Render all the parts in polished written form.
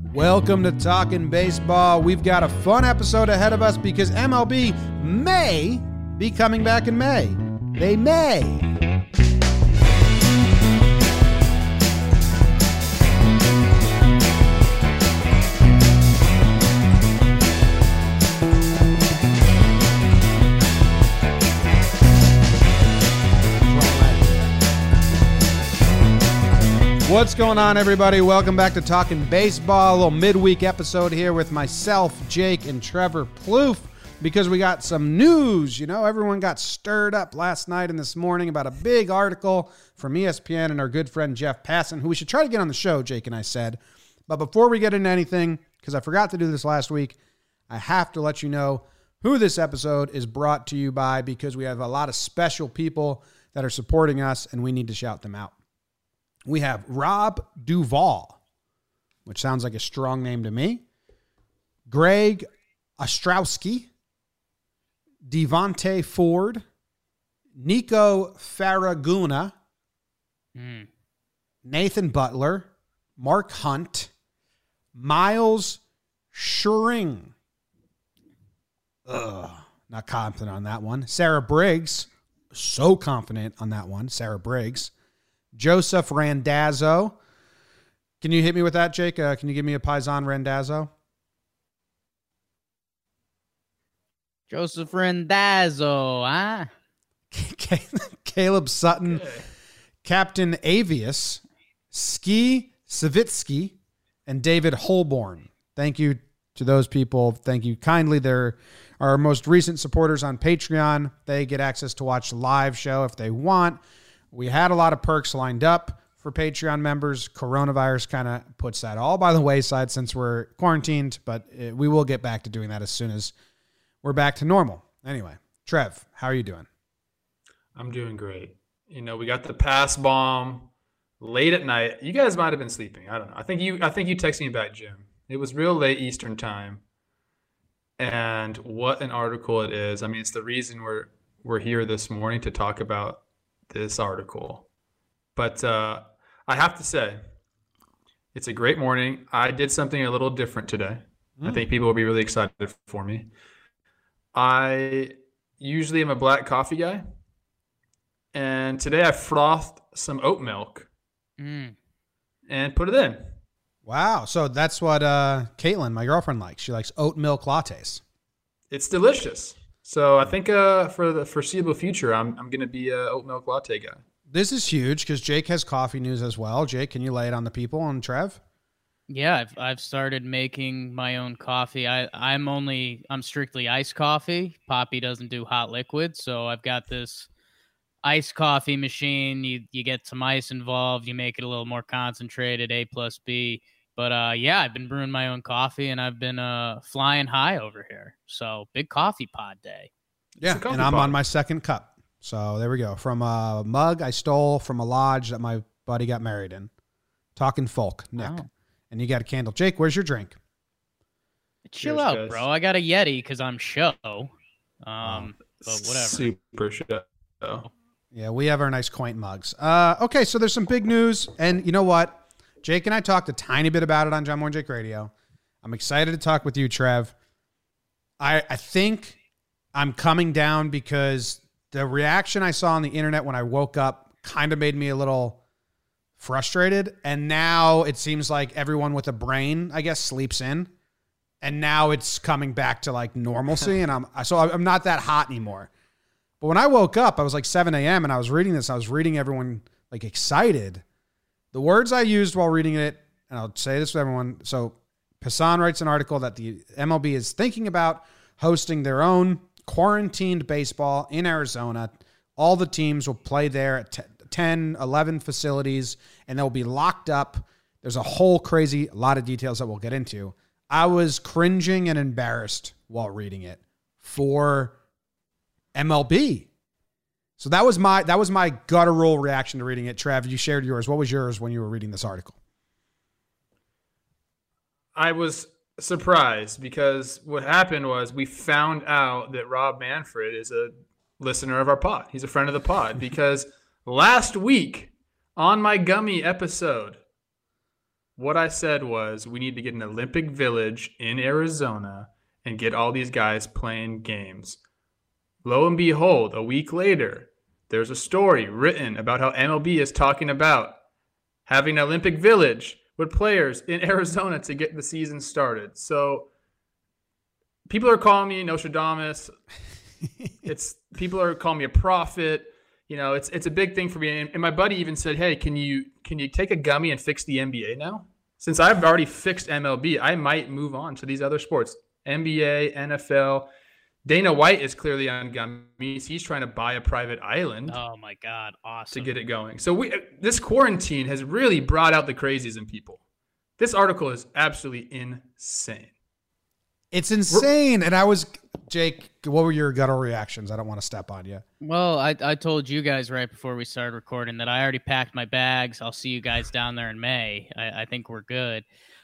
Welcome to Talking Baseball. We've got a fun episode ahead of us because MLB may be coming back in May. They may. What's going on, everybody? Welcome back to Talking Baseball, a little midweek episode here with myself, Jake, and Trevor Plouffe, because we got some news. You know, everyone got stirred up last night and this morning about a big article from ESPN and our good friend Jeff Passan, who we should try to get on the show, Jake and I said. But before we get into anything, because I forgot to do this last week, I have to let you know who this episode is brought to you by, because we have a lot of special people that are supporting us, and we need to shout them out. We have Rob Duvall, which sounds like a strong name to me. Greg Ostrowski, Devontae Ford, Nico Faraguna, Nathan Butler, Mark Hunt, Miles Schuring. Not confident on that one. Sarah Briggs, so confident on that one. Sarah Briggs. Joseph Randazzo. Can you hit me with that, Jake? Can you give me a Paisan Randazzo? Joseph Randazzo, huh? Caleb Sutton. Okay. Captain Avius. Ski Savitsky. And David Holborn. Thank you to those people. Thank you kindly. They're our most recent supporters on Patreon. They get access to watch the live show if they want. We had a lot of perks lined up for Patreon members. Coronavirus kind of puts that all by the wayside since we're quarantined, but we will get back to doing that as soon as we're back to normal. Anyway, Trev, how are you doing? I'm doing great. You know, we got the pass bomb late at night. You guys might have been sleeping. I don't know. I think you texted me back, Jim. It was real late Eastern time. And what an article it is. I mean, it's the reason we're here this morning to talk about this article. But I have to say, it's a great morning. I did something a little different today. I think people will be really excited for me. I usually am a black coffee guy. And today I frothed some oat milk and put it in. Wow. So that's what Caitlin, my girlfriend, likes. She likes oat milk lattes. It's delicious. So I think for the foreseeable future, I'm going to be an oat milk latte guy. This is huge because Jake has coffee news as well. Jake, can you lay it on the people and Trev? Yeah, I've started making my own coffee. I'm strictly iced coffee. Poppy doesn't do hot liquid, so I've got this iced coffee machine. You get some ice involved. You make it a little more concentrated, A plus B. But, yeah, I've been brewing my own coffee, and I've been flying high over here. So, big coffee pod day. Yeah, and I'm on my second cup. So, there we go. From a mug I stole from a lodge that my buddy got married in. Talking folk, Nick. Oh. And you got a candle. Jake, where's your drink? Chill out, guys. Bro. I got a Yeti because I'm show. But whatever. Super show. Yeah, we have our nice quaint mugs. Okay, so there's some big news. And you know what? Jake and I talked a tiny bit about it on John Moore and Jake Radio. I'm excited to talk with you, Trev. I think I'm coming down because the reaction I saw on the internet when I woke up kind of made me a little frustrated. And now it seems like everyone with a brain, I guess, sleeps in. And now it's coming back to like normalcy. And I'm not that hot anymore. But when I woke up, I was like 7 a.m. and I was reading this. I was reading everyone like excited. The words I used while reading it, and I'll say this to everyone. So Passan writes an article that the MLB is thinking about hosting their own quarantined baseball in Arizona. All the teams will play there at 10, 11 facilities, and they'll be locked up. There's a whole crazy lot of details that we'll get into. I was cringing and embarrassed while reading it for MLB. So that was my guttural reaction to reading it. Trav, you shared yours. What was yours when you were reading this article? I was surprised because what happened was we found out that Rob Manfred is a listener of our pod. He's a friend of the pod because last week on my gummy episode, What I said was we need to get an Olympic Village in Arizona and get all these guys playing games. Lo and behold, a week later, there's a story written about how MLB is talking about having an Olympic Village with players in Arizona to get the season started. So people are calling me Nostradamus. People are calling me a prophet. You know, it's a big thing for me. And my buddy even said, "Hey, can you take a gummy and fix the NBA now? Since I've already fixed MLB, I might move on to these other sports, NBA, NFL." Dana White is clearly on gummies. He's trying to buy a private island. Oh my God, awesome. To get it going. So this quarantine has really brought out the crazies in people. This article is absolutely insane. It's insane. And Jake, what were your guttural reactions? I don't want to step on you. Well, I told you guys right before we started recording that I already packed my bags. I'll see you guys down there in May. I think we're good.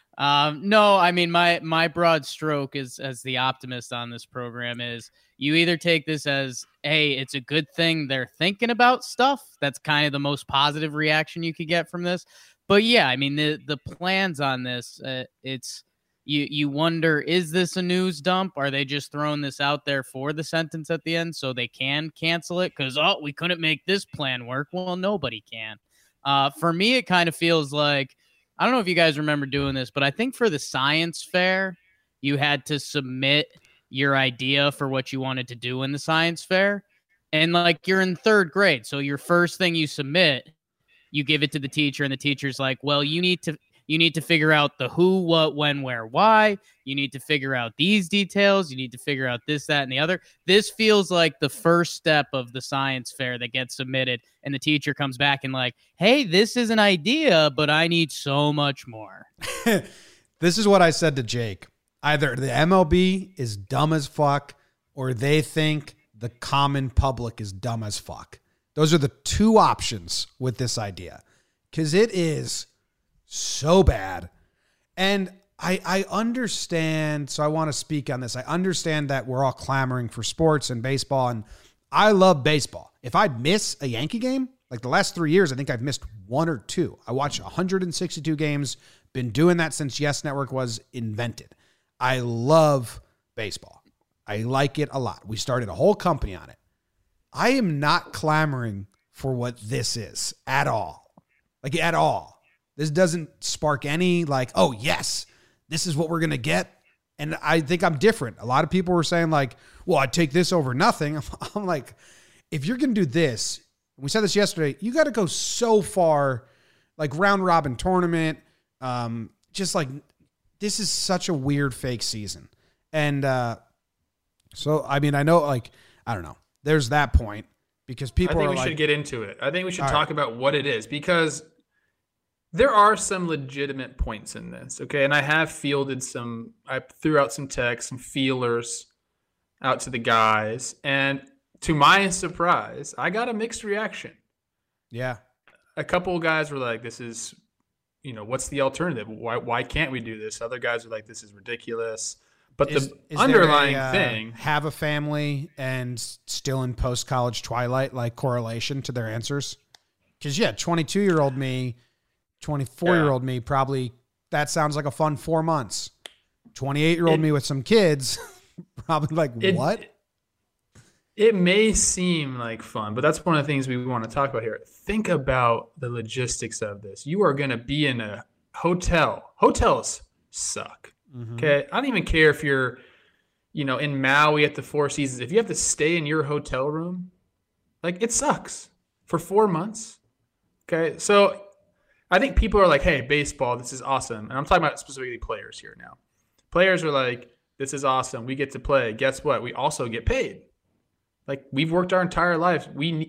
No, I mean, my broad stroke is, as the optimist on this program, is you either take this as, hey, it's a good thing they're thinking about stuff. That's kind of the most positive reaction you could get from this. But yeah, I mean, the plans on this, it's you wonder, is this a news dump? Are they just throwing this out there for the sentence at the end so they can cancel it? Because, we couldn't make this plan work. Well, nobody can. For me, it kind of feels like, I don't know if you guys remember doing this, but I think for the science fair, you had to submit your idea for what you wanted to do in the science fair. And like, you're in third grade. So your first thing you submit, you give it to the teacher, and the teacher's like, well, you need to figure out the who, what, when, where, why. You need to figure out these details. You need to figure out this, that, and the other. This feels like the first step of the science fair that gets submitted, and the teacher comes back and like, hey, this is an idea, but I need so much more. This is what I said to Jake. Either the MLB is dumb as fuck, or they think the common public is dumb as fuck. Those are the two options with this idea, because it is so bad. And I understand, so I want to speak on this. I understand that we're all clamoring for sports and baseball, and I love baseball. If I'd miss a Yankee game, like the last 3 years, I think I've missed one or two. I watched 162 games, been doing that since Yes Network was invented. I love baseball. I like it a lot. We started a whole company on it. I am not clamoring for what this is at all. Like, at all. This doesn't spark any like, oh, yes, this is what we're going to get. And I think I'm different. A lot of people were saying like, well, I'd take this over nothing. I'm like, if you're going to do this, we said this yesterday, you got to go so far, like round robin tournament. Just like, this is such a weird fake season. And so, I mean, I know, like, I don't know. There's that point because people I think we should get into it. I think we should talk about what it is, because there are some legitimate points in this, okay? And I have fielded I threw out some texts, some feelers out to the guys. And to my surprise, I got a mixed reaction. Yeah. A couple of guys were like, this is, what's the alternative? Why can't we do this? Other guys are like, this is ridiculous. But the underlying thing, have a family and still in post-college twilight, like correlation to their answers. Because 22-year-old me, 24-year-old me, probably that sounds like a fun 4 months. 28-year-old me with some kids, probably like, what? It may seem like fun, but that's one of the things we want to talk about here. Think about the logistics of this. You are going to be in a hotel. Hotels suck. Mm-hmm. Okay. I don't even care if you're, in Maui at the Four Seasons. If you have to stay in your hotel room, like, it sucks for 4 months. Okay. So I think people are like, hey, baseball, this is awesome. And I'm talking about specifically players here now. Players are like, this is awesome. We get to play. Guess what? We also get paid. Like, we've worked our entire lives. We need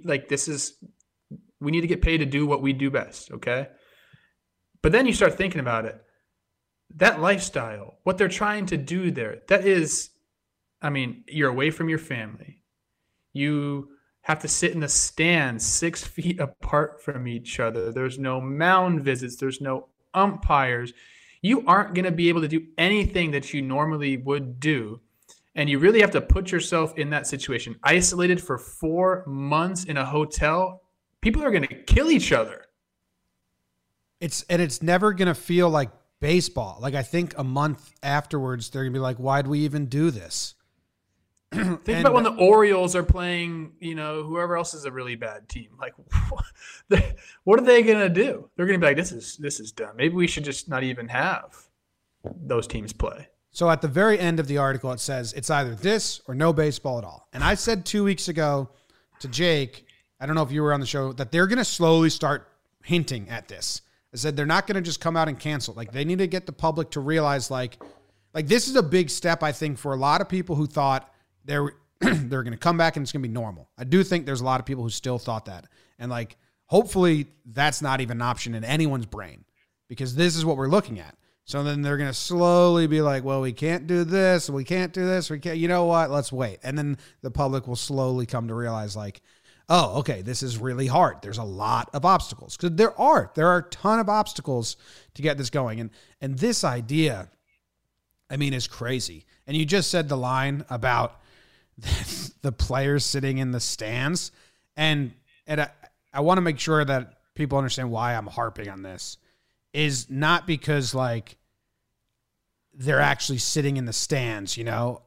to get paid to do what we do best. Okay. But then you start thinking about it. That lifestyle, what they're trying to do there, that is, I mean, you're away from your family. You have to sit in the stands 6 feet apart from each other. There's no mound visits. There's no umpires. You aren't going to be able to do anything that you normally would do. And you really have to put yourself in that situation. Isolated for 4 months in a hotel, people are going to kill each other. it's never going to feel like baseball. Like I think a month afterwards, they're going to be like, why'd we even do this? Think about when the Orioles are playing, whoever else is a really bad team. Like, what are they going to do? They're going to be like, this is dumb. Maybe we should just not even have those teams play. So at the very end of the article, it says it's either this or no baseball at all. And I said 2 weeks ago to Jake, I don't know if you were on the show, that they're going to slowly start hinting at this. I said they're not going to just come out and cancel. Like they need to get the public to realize like this is a big step, I think, for a lot of people who thought they're going to come back and it's going to be normal. I do think there's a lot of people who still thought that. And like, hopefully that's not even an option in anyone's brain because this is what we're looking at. So then they're going to slowly be like, well, we can't do this. We can't do this. We can't, you know what? Let's wait. And then the public will slowly come to realize like, oh, okay, this is really hard. There's a lot of obstacles because there are a ton of obstacles to get this going. And this idea, I mean, is crazy. And you just said the line about the players sitting in the stands. And I want to make sure that people understand why I'm harping on this is not because like they're actually sitting in the stands,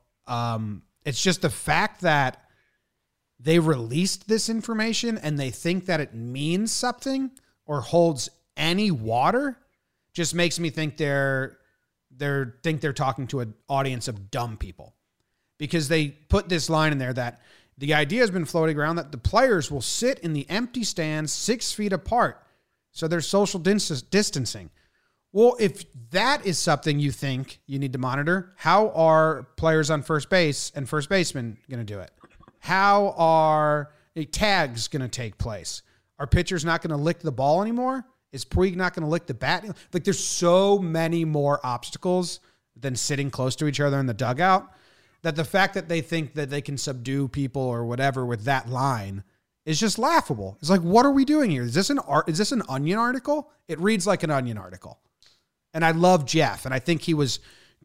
it's just the fact that they released this information and they think that it means something or holds any water just makes me think they're talking to an audience of dumb people. Because they put this line in there that the idea has been floating around that the players will sit in the empty stands 6 feet apart. So there's social distancing. Well, if that is something you think you need to monitor, how are players on first base and first baseman going to do it? How are tags going to take place? Are pitchers not going to lick the ball anymore? Is Puig not going to lick the bat? Like there's so many more obstacles than sitting close to each other in the dugout that the fact that they think that they can subdue people or whatever with that line is just laughable. It's like, what are we doing here? Is this an Onion article? It reads like an Onion article. And I love Jeff, and I think he was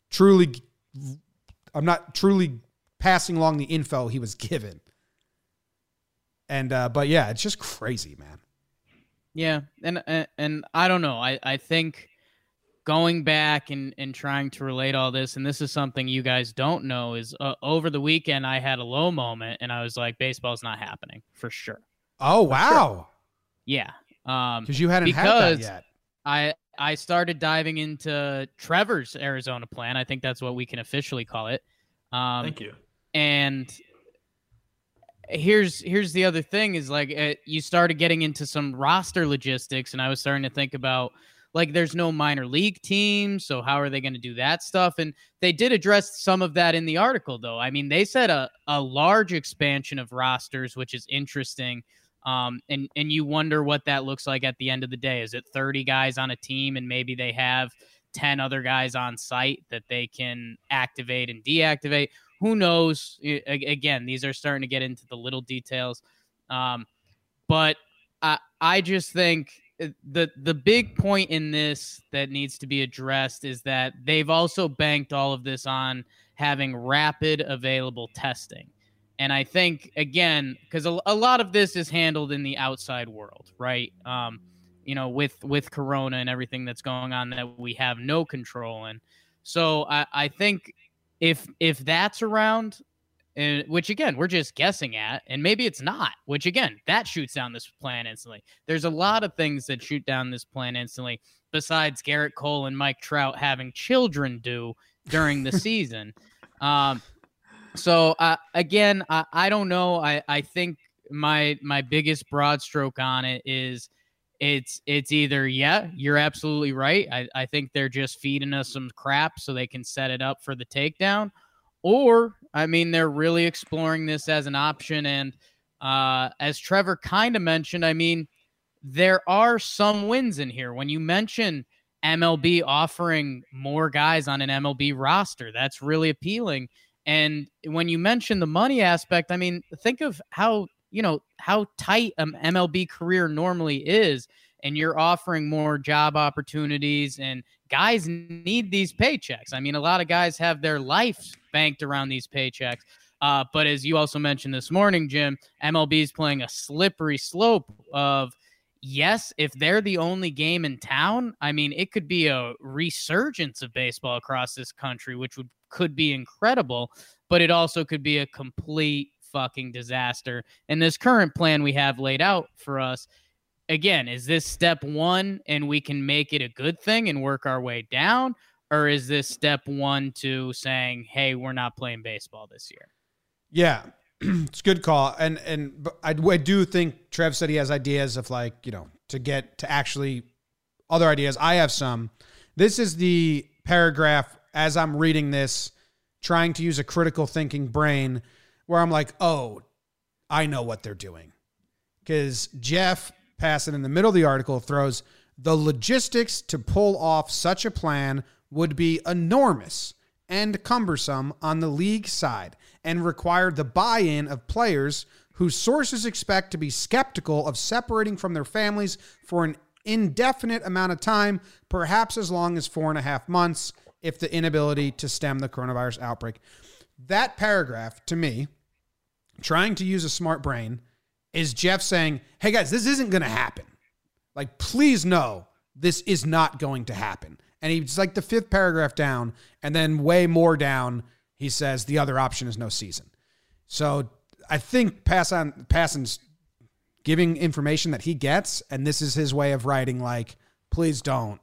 I'm not truly passing along the info he was given. And, but yeah, it's just crazy, man. Yeah. And I don't know. I think going back and trying to relate all this, and this is something you guys don't know, is over the weekend I had a low moment, and I was like, baseball's not happening for sure. Oh, wow. Sure. Yeah. Because you hadn't had that yet. I started diving into Trevor's Arizona plan. I think that's what we can officially call it. Thank you. And here's the other thing is like you started getting into some roster logistics, and I was starting to think about like there's no minor league teams, so how are they going to do that stuff? And they did address some of that in the article, though. I mean, they said a large expansion of rosters, which is interesting. And you wonder what that looks like at the end of the day. Is it 30 guys on a team and maybe they have 10 other guys on site that they can activate and deactivate? Who knows? Again, these are starting to get into the little details. But I just think the big point in this that needs to be addressed is that they've also banked all of this on having rapid available testing. And I think, again, because a lot of this is handled in the outside world, right? With Corona and everything that's going on that we have no control in. So I think if that's around, which, again, we're just guessing at, and maybe it's not, which, again, that shoots down this plan instantly. There's a lot of things that shoot down this plan instantly besides Garrett Cole and Mike Trout having children do during the season. So again, I don't know. I think my biggest broad stroke on it is it's either, yeah, you're absolutely right. I think they're just feeding us some crap so they can set it up for the takedown. Or, I mean, they're really exploring this as an option. And as Trevor kind of mentioned, I mean, there are some wins in here. When you mention MLB offering more guys on an MLB roster, that's really appealing. And when you mention the money aspect, I mean, think of how tight an MLB career normally is, and you're offering more job opportunities, and guys need these paychecks. I mean, a lot of guys have their life banked around these paychecks. But as you also mentioned this morning, Jim, MLB is playing a slippery slope of, yes, if they're the only game in town, I mean, it could be a resurgence of baseball across this country, which could be incredible, but it also could be a complete fucking disaster. And this current plan we have laid out for us, again, is this step one and we can make it a good thing and work our way down? Or is this step 1 to saying, hey, we're not playing baseball this year? Yeah, it's a good call. And I do think Trev said he has ideas of to get to actually other ideas. I have some. This is the paragraph as I'm reading this, trying to use a critical thinking brain where I'm like, oh, I know what they're doing. Because Jeff Passan in the middle of the article throws the logistics to pull off such a plan would be enormous and cumbersome on the league side and require the buy-in of players whose sources expect to be skeptical of separating from their families for an indefinite amount of time, perhaps as long as 4.5 months, if the inability to stem the coronavirus outbreak. That paragraph, to me, trying to use a smart brain, is Jeff saying, hey guys, this isn't going to happen. Like, please know this is not going to happen. And he's like the 5th paragraph down, and then way more down, he says the other option is no season. So I think Passan's giving information that he gets, and this is his way of writing like, please know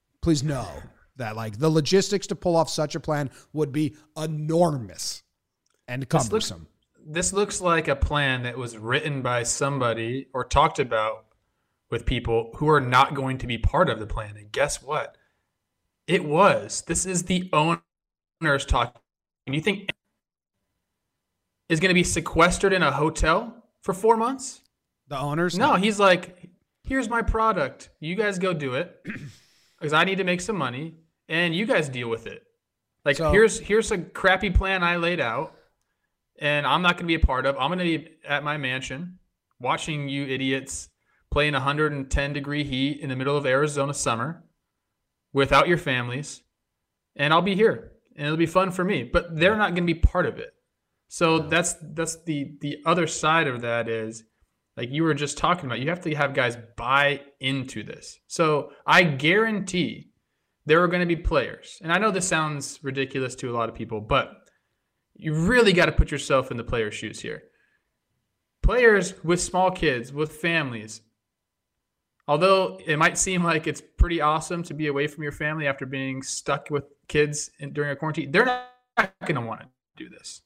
that like the logistics to pull off such a plan would be enormous and cumbersome. This looks like a plan that was written by somebody or talked about with people who are not going to be part of the plan. And guess what? It was. This is the owners talking. And you think is going to be sequestered in a hotel for 4 months? The owners? No, he's like, here's my product. You guys go do it because I need to make some money, and you guys deal with it. Like, so, here's a crappy plan I laid out, and I'm not going to be a part of. I'm going to be at my mansion watching you idiots play in 110-degree heat in the middle of Arizona summer without your families, and I'll be here, and it'll be fun for me. But they're not going to be part of it. So that's the other side of that is, like you were just talking about, you have to have guys buy into this. So I guarantee there are going to be players, and I know this sounds ridiculous to a lot of people, but you really got to put yourself in the player's shoes here. Players with small kids, with families, although it might seem like it's pretty awesome to be away from your family after being stuck with kids during a quarantine, they're not going to want to do this.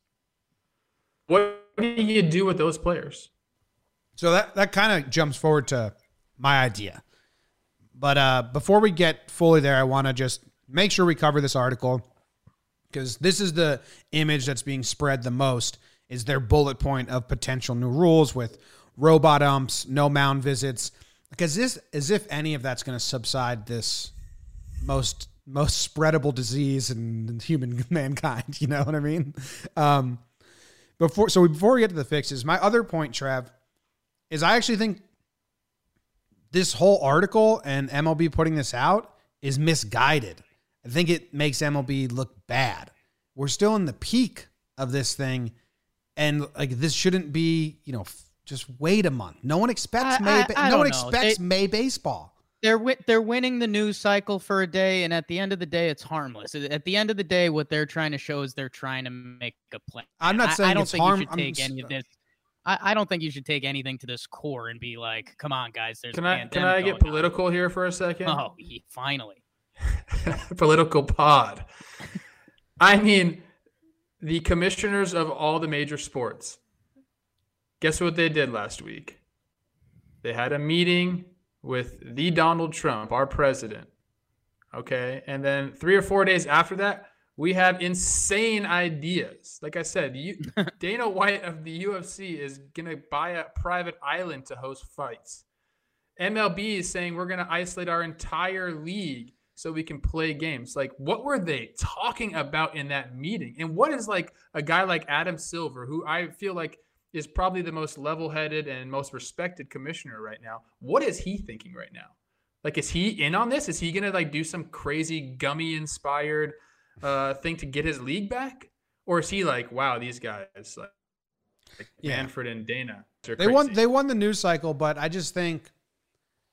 What do you do with those players? So that kind of jumps forward to my idea. But before we get fully there, I want to just make sure we cover this article because this is the image that's being spread the most, is their bullet point of potential new rules with robot umps, no mound visits. Because this, as if any of that's going to subside this most spreadable disease in human mankind. You know what I mean? Before we get to the fixes, my other point, Trev, is I actually think this whole article and MLB putting this out is misguided. I think it makes MLB look bad. We're still in the peak of this thing, and like this shouldn't be, just wait a month. No one expects May baseball. They're winning the news cycle for a day, and at the end of the day, it's harmless. At the end of the day, what they're trying to show is they're trying to make a plan. I'm not saying it's harmless. I don't think you should take anything to this core and be like, "Come on, guys." There's can I get political here for a second? Oh, finally, political pod. I mean, the commissioners of all the major sports. Guess what they did last week? They had a meeting with the Donald Trump, our president. Okay, and then 3 or 4 days after that, we have insane ideas. Like I said, Dana White of the UFC is going to buy a private island to host fights. MLB is saying we're going to isolate our entire league so we can play games. Like, what were they talking about in that meeting? And what is like a guy like Adam Silver, who I feel like is probably the most level-headed and most respected commissioner right now, what is he thinking right now? Like, is he in on this? Is he going to like do some crazy gummy-inspired thing to get his league back, or is he like, wow, these guys like Manfred and Dana, they won the news cycle, but I just think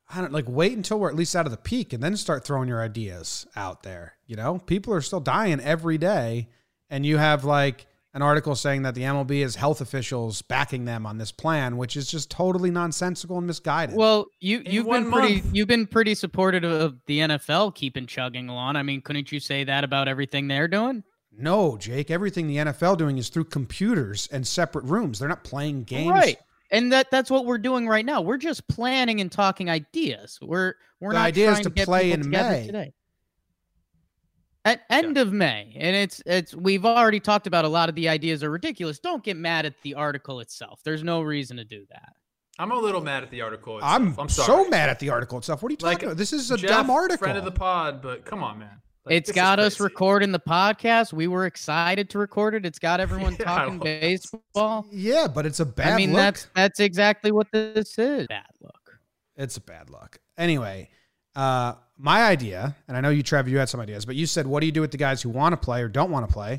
I don't like wait until we're at least out of the peak and then start throwing your ideas out there. You know, people are still dying every day. And you have like an article saying that the MLB has health officials backing them on this plan, which is just totally nonsensical and misguided. Well, you've been pretty supportive of the NFL keeping chugging along. I mean, couldn't you say that about everything they're doing? No, Jake, everything the NFL doing is through computers and separate rooms. They're not playing games. Right. And that's what we're doing right now. We're just planning and talking ideas. We're the not idea trying is to get play people in together May. today. At end of May. And it's we've already talked about a lot of the ideas are ridiculous. Don't get mad at the article itself. There's no reason to do that. I'm a little mad at the article itself. I'm sorry. so mad at the article itself. What are you talking about? This is a Jeff, dumb article. Friend of the pod, but come on, man. Like, It's got us recording the podcast. We were excited to record it. It's got everyone talking baseball. Yeah, but it's a bad look. That's exactly what this is. Bad look. It's a bad look. Anyway, my idea, and I know you, Trev, you had some ideas, but you said, what do you do with the guys who want to play or don't want to play?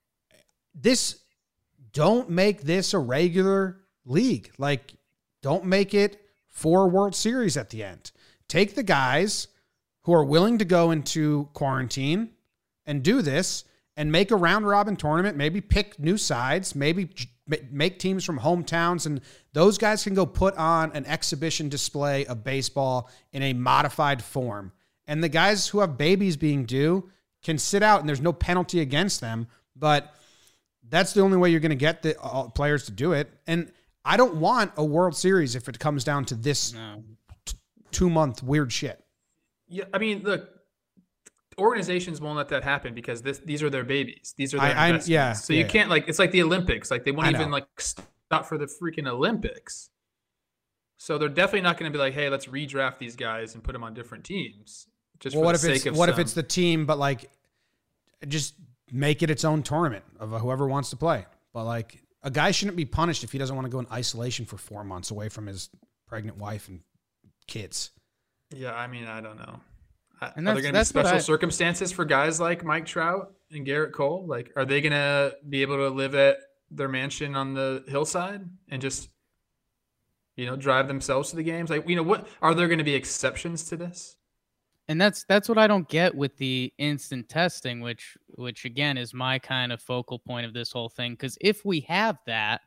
Don't make this a regular league. Like, don't make it 4 World Series at the end. Take the guys who are willing to go into quarantine and do this and make a round robin tournament, maybe pick new sides, maybe make teams from hometowns, and those guys can go put on an exhibition display of baseball in a modified form. And the guys who have babies being due can sit out and there's no penalty against them, but that's the only way you're going to get the players to do it. And I don't want a World Series if it comes down to this 2-month weird shit. Yeah, I mean, look, organizations won't let that happen because these are their babies. These are their investments. So you can't it's like the Olympics. Like they won't even stop for the freaking Olympics. So they're definitely not going to be like, hey, let's redraft these guys and put them on different teams. Just for the sake of what if it's the team, but like just make it its own tournament of whoever wants to play. But like a guy shouldn't be punished if he doesn't want to go in isolation for 4 months away from his pregnant wife and kids. Yeah, I mean, I don't know. Are And there going to be special circumstances for guys like Mike Trout and Garrett Cole? Like, are they going to be able to live at their mansion on the hillside and just, drive themselves to the games? Like, what are there going to be exceptions to this? And that's what I don't get with the instant testing, which again is my kind of focal point of this whole thing. Because if we have that,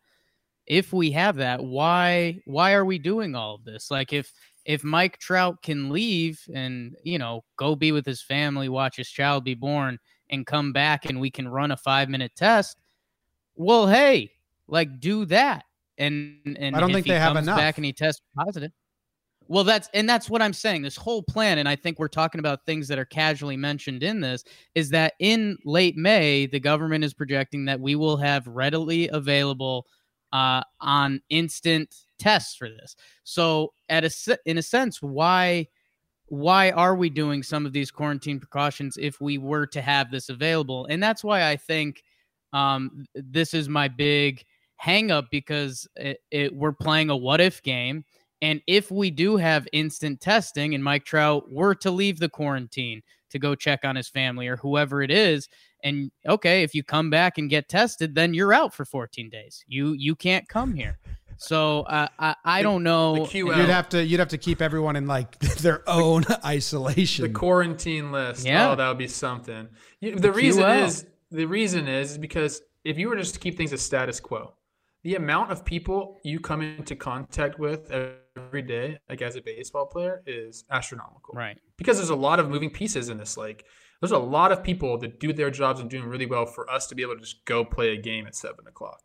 why are we doing all of this? Like if Mike Trout can leave and, go be with his family, watch his child be born and come back and we can run a 5-minute test. Well, hey, like do that. And I don't think they have enough. Back and he tests positive. Well, that's what I'm saying. This whole plan, and I think we're talking about things that are casually mentioned in this, is that in late May, the government is projecting that we will have readily available on instant tests for this. So in a sense, why are we doing some of these quarantine precautions if we were to have this available? And that's why I think this is my big hang up, because we're playing a what if game. And if we do have instant testing and Mike Trout were to leave the quarantine to go check on his family or whoever it is, and okay, if you come back and get tested, then you're out for 14 days. You can't come here. So I don't know. You'd have to keep everyone in like their own isolation. The quarantine list. Yeah. Oh, that would be something. The reason is because if you were just to keep things as status quo, the amount of people you come into contact with every day, like as a baseball player, is astronomical. Right. Because there's a lot of moving pieces in this. Like, there's a lot of people that do their jobs and doing really well for us to be able to just go play a game at 7:00.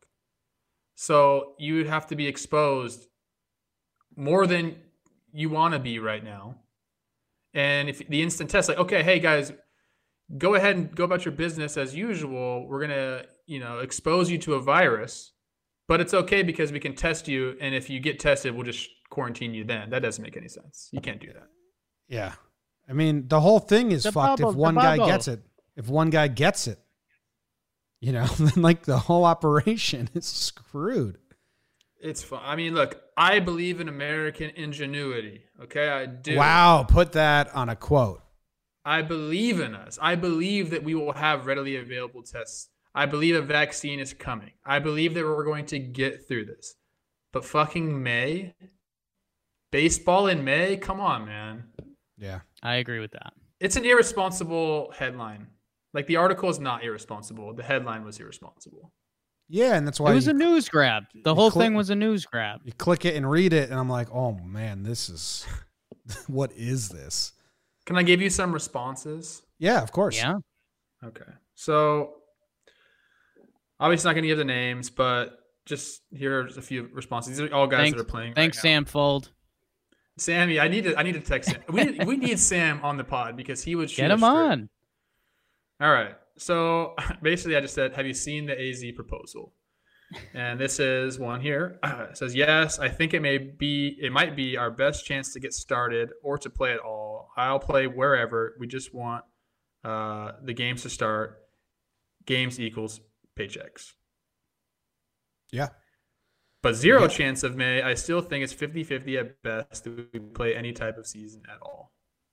So you would have to be exposed more than you want to be right now. And if the instant test, like, okay, hey guys, go ahead and go about your business as usual. We're going to, expose you to a virus. But it's okay because we can test you, and if you get tested, we'll just quarantine you then. That doesn't make any sense. You can't do that. Yeah. I mean, the whole thing is fucked if one guy gets it. If one guy gets it, then like the whole operation is screwed. It's fun. I mean, look, I believe in American ingenuity. Okay, I do. Wow, put that on a quote. I believe in us. I believe that we will have readily available tests. I believe a vaccine is coming. I believe that we're going to get through this. But fucking May, Baseball in May? Come on, man. Yeah. I agree with that. It's an irresponsible headline. Like, the article is not irresponsible. The headline was irresponsible. Yeah, and that's why It was a news grab. The whole thing was a news grab. You click it and read it, and I'm like, oh man, this is what is this? Can I give you some responses? Yeah, of course. Yeah. Okay. So obviously not going to give the names, but just here's a few responses. These are all guys that are playing. Thanks, right Sam Fold. Sammy, I need to text him. We need Sam on the pod because he would shoot Get him on. All right. So basically, I just said, have you seen the AZ proposal? And this is one here. It says, yes, I think it might be our best chance to get started or to play at all. I'll play wherever. We just want the games to start. Games equals paychecks. Yeah. But zero chance of May. I still think it's 50-50 at best that we play any type of season at all.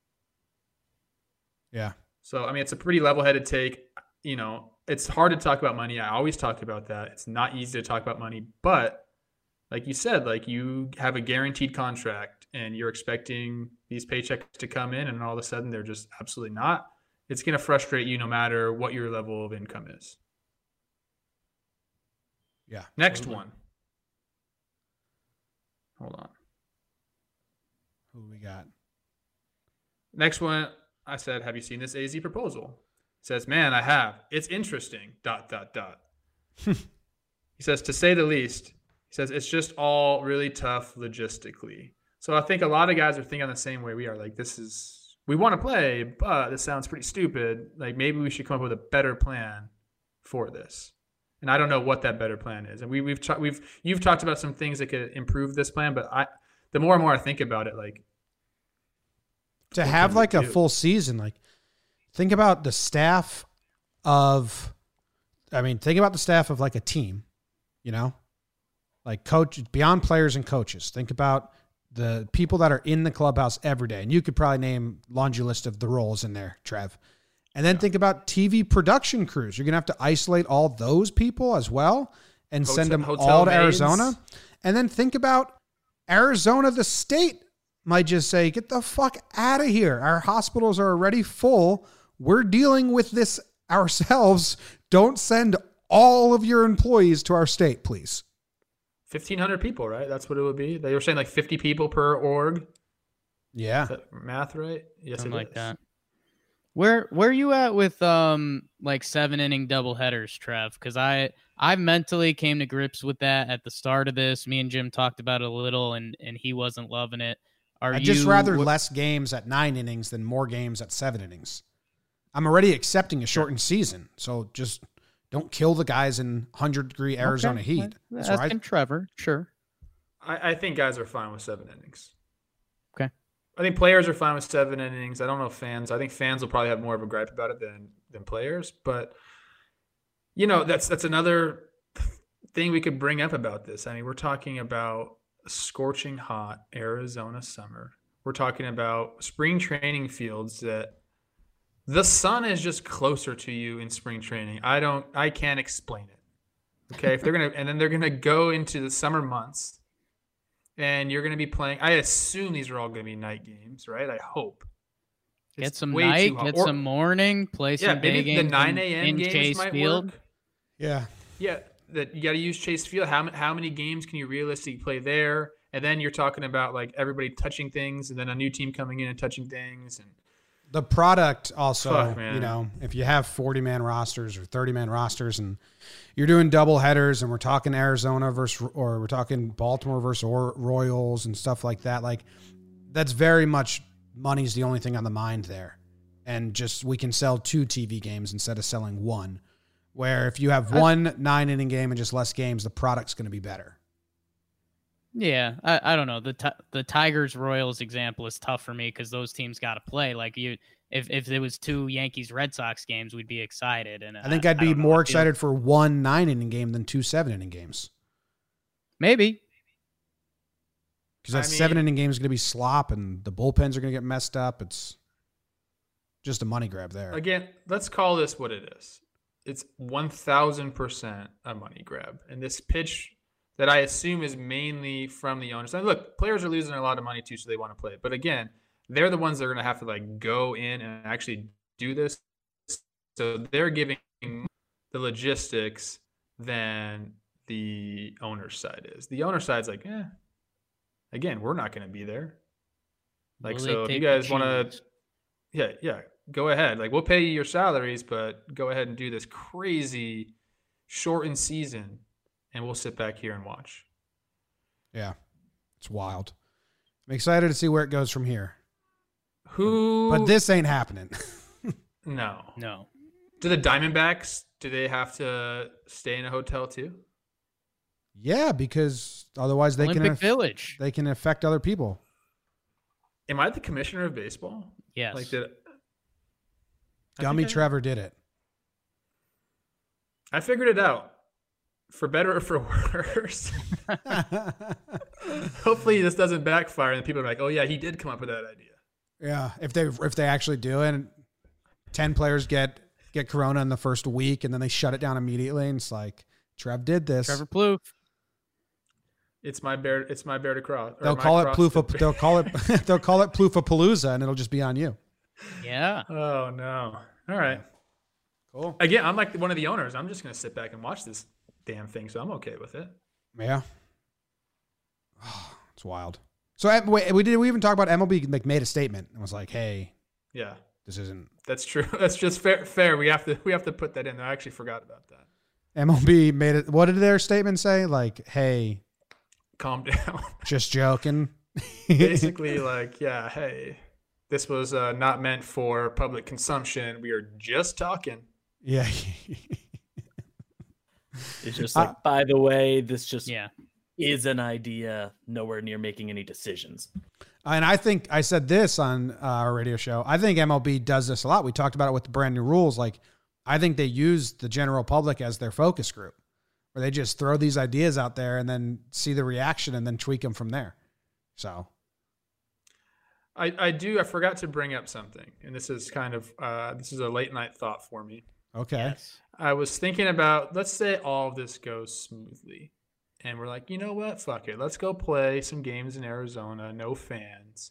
Yeah. So, I mean, it's a pretty level-headed take. You know, it's hard to talk about money. I always talk about that. It's not easy to talk about money. But like you said, like, you have a guaranteed contract and you're expecting these paychecks to come in and all of a sudden they're just absolutely not. It's going to frustrate you no matter what your level of income is. Yeah. Next one. Hold on. Who we got? Next one, I said, have you seen this AZ proposal? He says, man, I have. It's interesting, ... He says, to say the least. He says, it's just all really tough logistically. So I think a lot of guys are thinking the same way we are. Like, we want to play, but this sounds pretty stupid. Like, maybe we should come up with a better plan for this. And I don't know what that better plan is. And you've talked about some things that could improve this plan, but the more and more I think about it, like, to have like a full season, like, think about the staff of like a team, you know, like coach beyond players and coaches. Think about the people that are in the clubhouse every day. And you could probably name laundry list of the roles in there, Trev. And then think about TV production crews. You're going to have to isolate all those people as well and send them all to Arizona. And then think about Arizona, the state might just say, get the fuck out of here. Our hospitals are already full. We're dealing with this ourselves. Don't send all of your employees to our state, please. 1,500 people, right? That's what it would be. They were saying like 50 people per org. Yeah. Is that math right? Yes, Something like is. that. Where are you at with like 7-inning doubleheaders, Trev? Because I mentally came to grips with that at the start of this. Me and Jim talked about it a little, and he wasn't loving it. I'd just rather less games at 9 innings than more games at 7 innings. I'm already accepting a shortened season, so just don't kill the guys in 100-degree Arizona heat. That's right. Trevor, sure. I think guys are fine with 7 innings. Okay. I think players are fine with 7 innings. I don't know fans. I think fans will probably have more of a gripe about it than players. But, you know, that's another thing we could bring up about this. I mean, we're talking about scorching hot Arizona summer. We're talking about spring training fields that the sun is just closer to you in spring training. I can't explain it. Okay. And then they're going to go into the summer months. And you're going to be playing. I assume these are all going to be night games, right? I hope. Get some night, get some morning, play some day games. The 9 a.m. games Chase might Field. work. Yeah. Yeah, that you got to use Chase Field. How many games can you realistically play there? And then you're talking about like everybody touching things, and then a new team coming in and touching things, and the product also, you know, if you have 40-man rosters or 30-man rosters and you're doing double headers and we're talking Arizona or we're talking Baltimore versus Royals and stuff like that, like that's very much money's the only thing on the mind there. And just we can sell 2 TV games instead of selling 1, where if you have one 9-inning game and just less games, the product's going to be better. Yeah, I don't know. The Tigers Royals example is tough for me because those teams got to play. Like if there was 2 Yankees Red Sox games, we'd be excited. And I think I'd be more excited for 1 9-inning game than 2 7-inning games. Maybe because that 7-inning game is going to be slop, and the bullpens are going to get messed up. It's just a money grab there. Again, let's call this what it is. It's 1,000% a money grab, and this pitch that I assume is mainly from the owners. And look, players are losing a lot of money too, so they want to play it. But again, they're the ones that are going to have to like go in and actually do this. So they're giving the logistics than the owner's side is. The owner's side's like, again, we're not going to be there. Like, so if you guys want to, yeah, go ahead. Like, we'll pay you your salaries, but go ahead and do this crazy shortened season, and we'll sit back here and watch. Yeah, it's wild. I'm excited to see where it goes from here. But this ain't happening. No. Do the Diamondbacks, do they have to stay in a hotel too? Yeah, because otherwise they Olympic Village. They can affect other people. Am I the commissioner of baseball? Yes. Like Gummy Trevor did it. I figured it out. For better or for worse. Hopefully this doesn't backfire and people are like, oh yeah, he did come up with that idea. Yeah, if they actually do it, and 10 players get corona in the first week and then they shut it down immediately, and it's like, Trev did this. Trevor Plouffe. It's my bear to cross. They'll call it Ploufapalooza, and it'll just be on you. Yeah. Oh no. All right. Cool. Again, I'm like one of the owners. I'm just gonna sit back and watch this damn thing, so I'm okay with it. Yeah. Oh, it's wild. So wait, we even talk about MLB like made a statement and was like, "Hey, yeah, this isn't." That's true. That's just fair. We have to put that in there. I actually forgot about that. MLB made it. What did their statement say? Like, "Hey, calm down." Just joking. Basically, like, yeah, hey, this was not meant for public consumption. We are just talking. Yeah. It's just like, by the way, this just is an idea, nowhere near making any decisions. And I think I said this on our radio show. I think MLB does this a lot. We talked about it with the brand new rules. Like, I think they use the general public as their focus group, where they just throw these ideas out there and then see the reaction and then tweak them from there. So I forgot to bring up something, and this is kind of this is a late night thought for me. Okay. Yes. I was thinking about, let's say all of this goes smoothly and we're like, you know what? Fuck it. Let's go play some games in Arizona. No fans.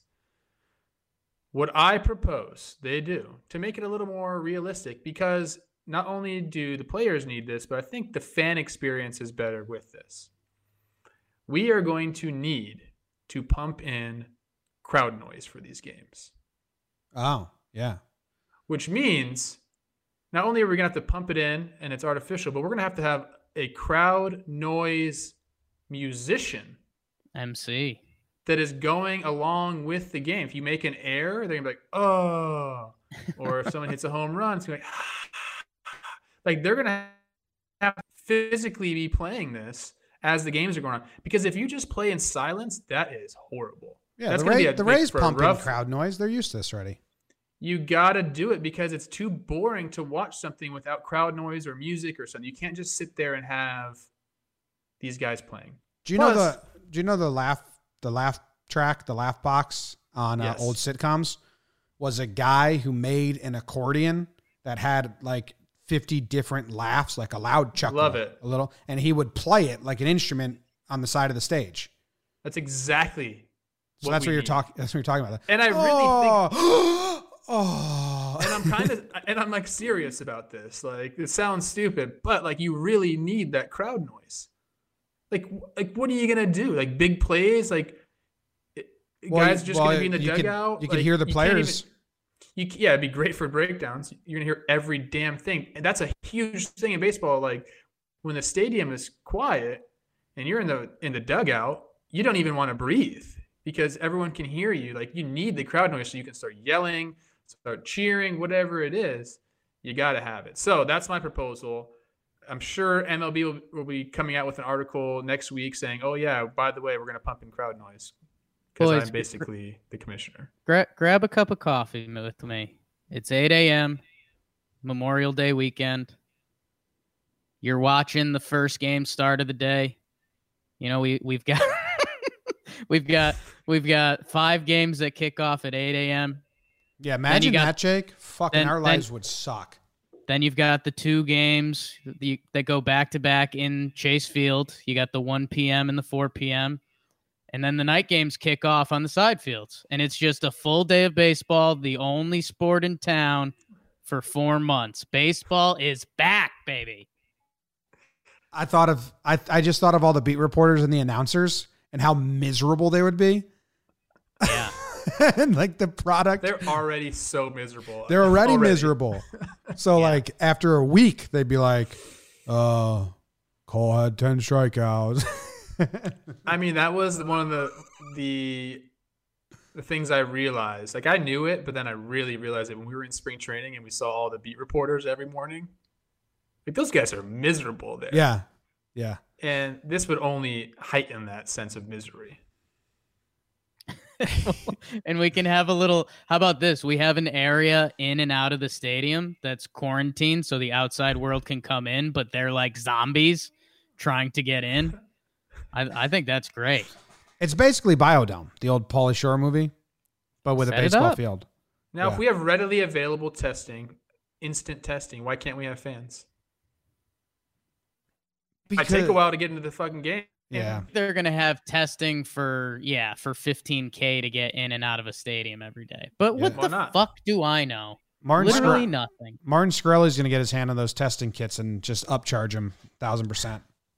What I propose they do to make it a little more realistic, because not only do the players need this, but I think the fan experience is better with this. We are going to need to pump in crowd noise for these games. Oh, yeah. Which means not only are we going to have to pump it in and it's artificial, but we're going to have a crowd noise musician. MC. That is going along with the game. If you make an error, they're going to be like, oh. Or if someone hits a home run, it's going to be like they're going to have to physically be playing this as the games are going on. Because if you just play in silence, that is horrible. Yeah, that's the Rays pumping crowd noise. They're used to this already. You got to do it because it's too boring to watch something without crowd noise or music or something. You can't just sit there and have these guys playing. Do you know the laugh track, the laugh box on old sitcoms was a guy who made an accordion that had like 50 different laughs, like a loud chuckle. Love it. A little, and he would play it like an instrument on the side of the stage. That's exactly so that's what you're talking. That's what you're talking about. And I really think. Oh, and I'm like serious about this. Like, it sounds stupid, but like you really need that crowd noise. Like what are you gonna do? Like big plays? Like guys just gonna be in the dugout? You can hear the players. It'd be great for breakdowns. You're gonna hear every damn thing, and that's a huge thing in baseball. Like when the stadium is quiet and you're in the dugout, you don't even want to breathe because everyone can hear you. Like you need the crowd noise so you can start yelling, start cheering, whatever it is. You got to have it. So that's my proposal. I'm sure MLB will be coming out with an article next week saying, oh, yeah, by the way, we're going to pump in crowd noise because I'm basically the commissioner. Grab a cup of coffee with me. It's 8 a.m., Memorial Day weekend. You're watching the first game start of the day. You know, we've got we've got 5 games that kick off at 8 a.m. Yeah, imagine that, Jake. Fucking our lives would suck. Then you've got the 2 games that go back-to-back in Chase Field. You got the 1 p.m. and the 4 p.m. And then the night games kick off on the side fields. And it's just a full day of baseball, the only sport in town for 4 months. Baseball is back, baby. I just thought of all the beat reporters and the announcers and how miserable they would be. Yeah. And like the product. They're already so miserable. They're already miserable. So like after a week, they'd be like, Cole had 10 strikeouts. I mean, that was one of the things I realized. Like I knew it, but then I really realized it when we were in spring training and we saw all the beat reporters every morning. Like those guys are miserable there. Yeah. Yeah. And this would only heighten that sense of misery. And we can have a little, how about this? We have an area in and out of the stadium that's quarantined so the outside world can come in, but they're like zombies trying to get in. I think that's great. It's basically Biodome, the old Pauly Shore movie, but with a baseball field. Now, if we have readily available testing, instant testing, why can't we have fans? I take a while to get into the fucking game. Yeah. They're going to have testing for 15K to get in and out of a stadium every day. But what the fuck do I know? Literally nothing. Martin Shkreli's going to get his hand on those testing kits and just upcharge him 1,000%.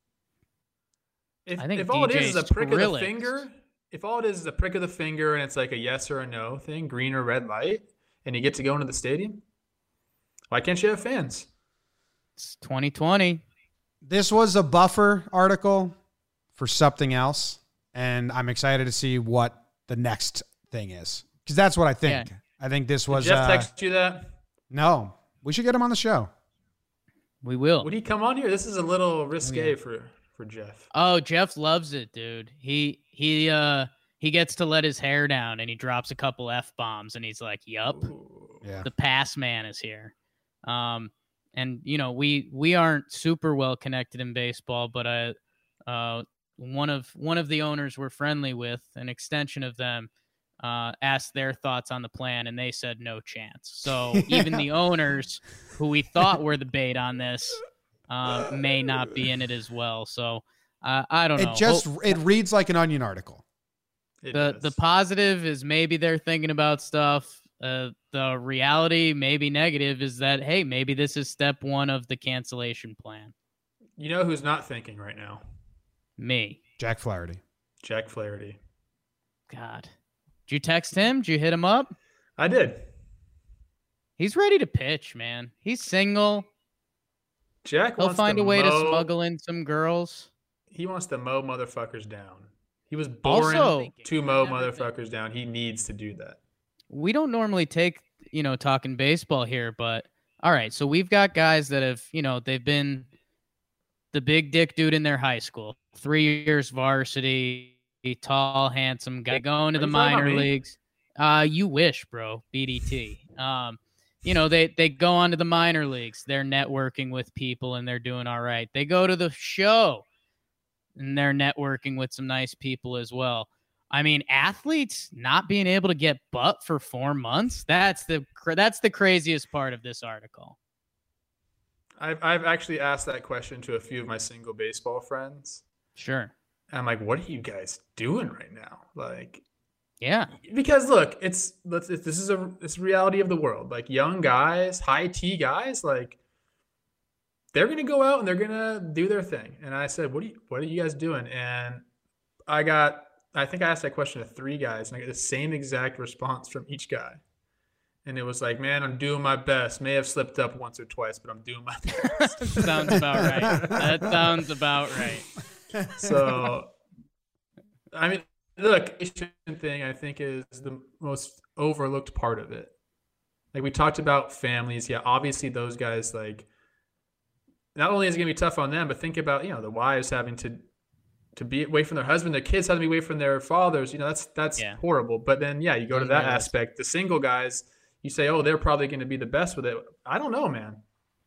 If all it is a prick of the finger, and it's like a yes or a no thing, green or red light, and you get to go into the stadium, why can't you have fans? It's 2020. This was a buffer article for something else, and I'm excited to see what the next thing is, because that's what I think. Yeah. I think this was. Did Jeff text you that? No, we should get him on the show. We will. Would he come on here? This is a little risque for Jeff. Oh, Jeff loves it, dude. He gets to let his hair down and he drops a couple F-bombs and he's like, "Yup, the pass man is here." And you know, we aren't super well connected in baseball, but one of the owners we're friendly with, an extension of them, asked their thoughts on the plan, and they said no chance. So even the owners who we thought were the bait on this may not be in it as well. So I don't know. It reads like an Onion article. The positive is maybe they're thinking about stuff. The reality, maybe negative, is that, hey, maybe this is step 1 of the cancellation plan. You know who's not thinking right now? Me. Jack Flaherty. God. Did you text him? Did you hit him up? I did. He's ready to pitch, man. He's single. He'll find a way to smuggle in some girls. He wants to mow motherfuckers down. He was born to mow motherfuckers down. He needs to do that. We don't normally take, talking baseball here, but all right. So we've got guys that have, they've been the big dick dude in their high school, 3 years varsity, tall, handsome guy going to the minor leagues. You wish, bro. BDT. They go on to the minor leagues. They're networking with people and they're doing all right. They go to the show and they're networking with some nice people as well. I mean, athletes not being able to get butt for 4 months. That's the craziest part of this article. I've actually asked that question to a few of my single baseball friends. Sure. And I'm like, what are you guys doing right now? Like, yeah, because look, this is a reality of the world. Like young guys, high T guys, like they're going to go out and they're going to do their thing. And I said, what are you guys doing? And I think I asked that question to 3 guys and I got the same exact response from each guy. And it was like, man, I'm doing my best. May have slipped up once or twice, but I'm doing my best. Sounds about right. That sounds about right. So, I mean, look, the thing I think is the most overlooked part of it. Like we talked about families. Yeah, obviously those guys, like, not only is it going to be tough on them, but think about, the wives having to be away from their husband, their kids having to be away from their fathers. That's horrible. But then, you go to that aspect. The single guys, you say, oh, they're probably going to be the best with it. I don't know, man.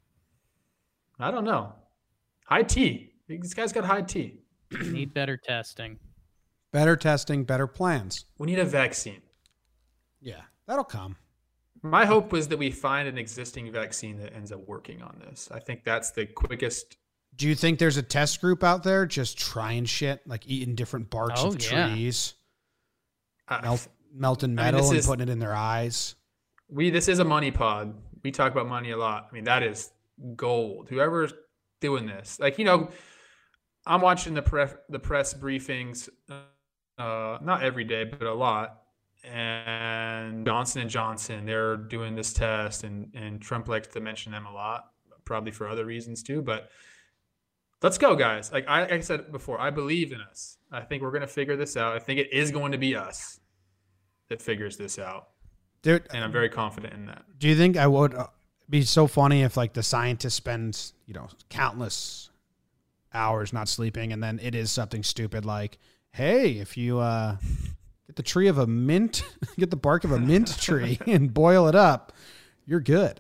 I don't know. High T. This guy's got high T. Need better testing. Better testing, better plans. We need a vaccine. Yeah, that'll come. My hope was that we find an existing vaccine that ends up working on this. I think that's the quickest. Do you think there's a test group out there just trying shit, like eating different barks of trees, melting metal and putting it in their eyes? This is a money pod. We talk about money a lot. I mean, that is gold. Whoever's doing this, like, I'm watching the press briefings, not every day, but a lot. And Johnson & Johnson, they're doing this test, and Trump likes to mention them a lot, probably for other reasons too. But let's go, guys. Like I said before, I believe in us. I think we're going to figure this out. I think it is going to be us that figures this out. Dude, and I'm very confident in that. Do you think I would be so funny if like the scientists spend, countless hours not sleeping, and then it is something stupid like, hey, if you get the tree of a mint, get the bark of a mint tree and boil it up, you're good.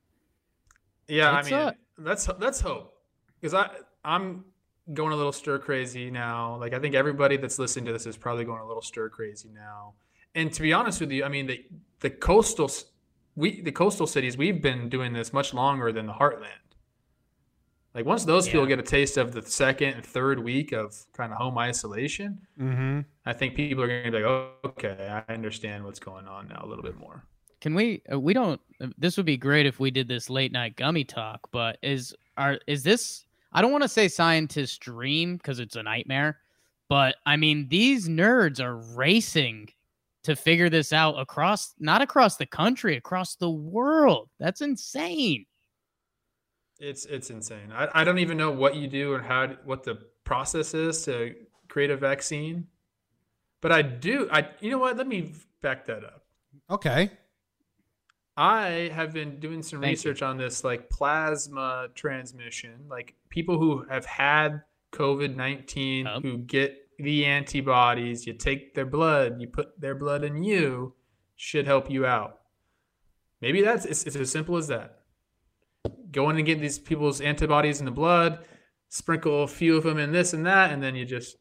Yeah, let's hope, because I'm going a little stir crazy now. Like, I think everybody that's listening to this is probably going a little stir crazy now. And to be honest with you, I mean, the coastal cities, we've been doing this much longer than the heartland. Like, once those people get a taste of the second and third week of kind of home isolation, I think people are going to be like, oh, okay, I understand what's going on now a little bit more. Can we don't, this would be great if we did this late night gummy talk, but is this, I don't want to say scientist dream because it's a nightmare, but I mean, these nerds are racing to figure this out not across the country, across the world. That's insane. It's insane. I don't even know what you do and what the process is to create a vaccine. But you know what? Let me back that up. Okay. I have been doing some research on this, like plasma transmission, like people who have had COVID-19 who get the antibodies, you take their blood, you put their blood in you, should help you out. Maybe it's as simple as that. Go in and get these people's antibodies in the blood, sprinkle a few of them in this and that, and then you just...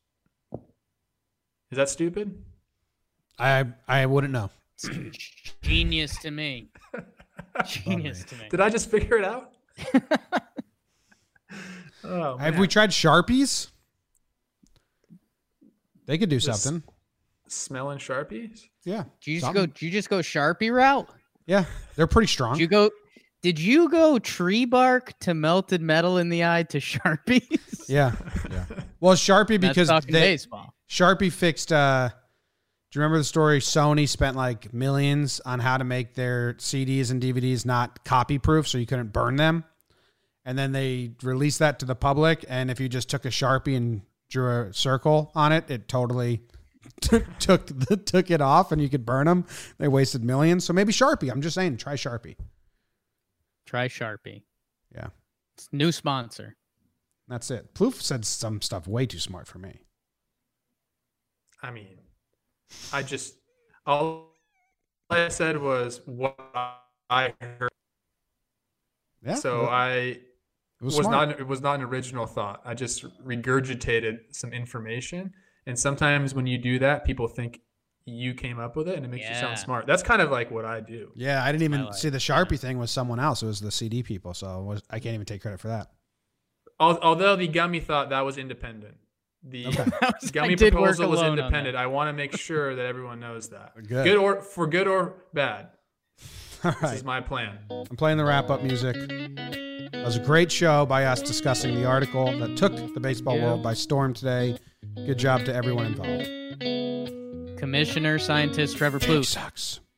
Is that stupid? I wouldn't know. Genius to me. Genius to me. Did I just figure it out? Oh, have we tried Sharpies? They could do something. Smelling Sharpies? Yeah. Do you just go Sharpie route? Yeah, they're pretty strong. Did you go tree bark to melted metal in the eye to Sharpies? Yeah. Well, Sharpie because baseball. Sharpie fixed. Do you remember the story? Sony spent like millions on how to make their CDs and DVDs not copy proof, so you couldn't burn them. And then they released that to the public. And if you just took a Sharpie and drew a circle on it, it totally took it off, and you could burn them. They wasted millions. So maybe Sharpie. I'm just saying, try Sharpie. Try Sharpie. Yeah. It's new sponsor. That's it. Plouffe said some stuff way too smart for me. I mean, all I said was what I heard. Yeah. So it was not an original thought. I just regurgitated some information. And sometimes when you do that, people think you came up with it, and it makes you sound smart. That's kind of like what I do. Yeah, I didn't even see the Sharpie thing was someone else. It was the CD people, so I can't even take credit for that. Although the gummy thought that was independent. The gummy proposal was independent. I want to make sure that everyone knows that. Good or bad. All right. This is my plan. I'm playing the wrap-up music. It was a great show by us discussing the article that took the baseball world by storm today. Good job to everyone involved. Commissioner Scientist Trevor Plouffe sucks.